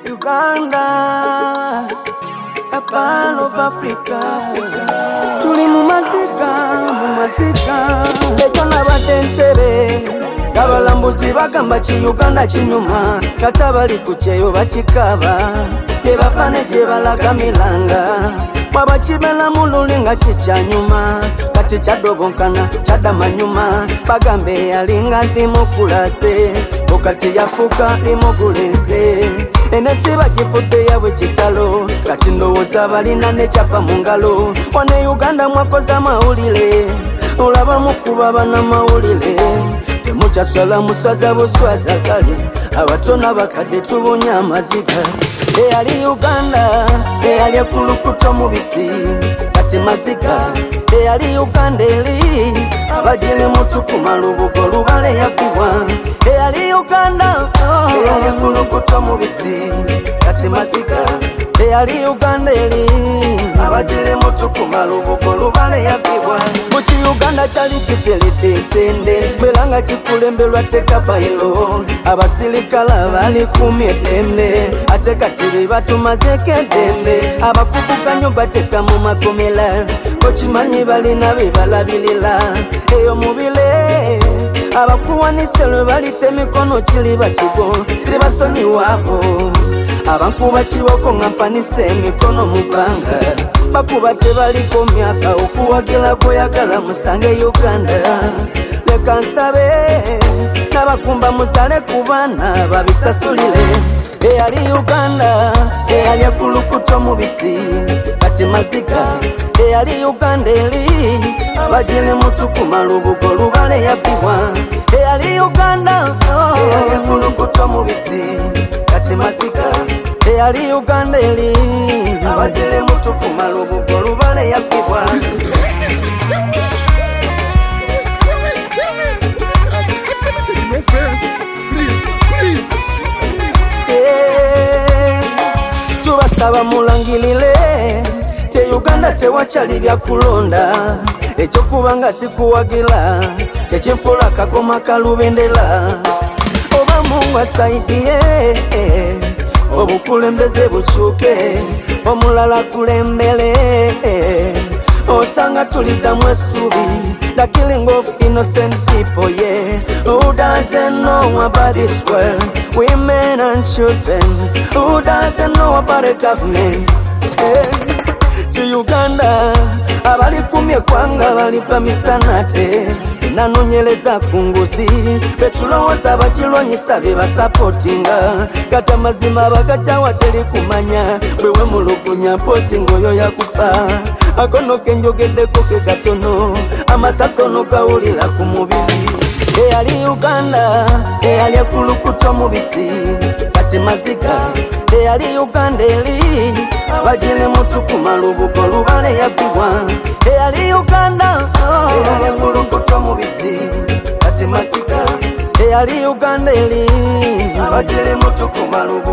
Uganda, a part of Africa. Tuli mumazika. Lejo n'abadentebe abalambuzi bagamba ki Uganda kinyuma kata bali ku kyeyo bakikaba gye bava ne gye balaga milanga bwaba kibela mu luli nga kikyanyuma kati kyadobonkana kyadama nyuma bagambe yalinga demokulase okati yafuuka imogulense enesi bagifudde yabwe kitalo kati ndowooza balina ne kyapa mu ngalo wane Uganda mwakoze amawulire olaba mukuba bana mawulire temukyaswala muswaza buswaza kale abatono abakadde tubunya amaziga eyali Uganda eyali ekulukuto mubisi kati maziga eyali Uganda eri abajiri mutukuma lubugo lubale yabbibwa eyali Uganda eyali ekulukuto mubisi kati maziga eyali Uganda eri abajiri mutukuma lubugo lubale yabbibwa muki Uganda kyali kiteredde entende belanga kikulembelwa teka bayiro abasirikala bali kumye eddembe ate kati batumazeeko eddembe abakukukanyo bateka mu makomera okimanyi balina bebalabirira eyo mubile abakuwanise lwe balita emikono kiri bakigo siri basonyiwaako abankuba kiboko nga mpanise emikono mu bbanga bakuba tebaliko myaka okuwagira kweyagala musange Uganda leka nsabe n'abakumba musale ku baana babisasulire eyali Uganda eyali ekulukuto mubisi kati maziga eyali Uganda eri abajiri mutukuma lubugo lubale yabbibwa eyali Uganda eyali ekulukuto mubisi kati maziga eyali Uganda eri abajiri mutukuma lubugo lubale yabbibwa tubasaba mulangirire te Uganda tewakyali byakulonda ekyokubanga sikuwagira ekinfula kakoma kalubendera oba Mungu asaidie obukulembeze bukyuke omulala kulembere osanga tuliddamu essuubi the killing of innocent people, yeah. Who doesn't know about this world? Women and children. Who doesn't know about the government? To Uganda abali kumye kwanga balipa misanate nanonyeleza kunguzi betulowooza bagirwanyisa bebasapotinga kata mazima bagacawa teri kumanya bwewe mulugunya mpozi ngoyo yakufa akono kenjogeddeko ke katono amasasono gawulira ku mubiri eyali Uganda eyali ekulukuto mubisi kati maziga eyali Uganda eri abajiri mutukuma lubugo lubale yabbibwa eyali Uganda eyali ekulukuto mubisi kati maziga eyali Uganda eri abajiri mutukuma lubugo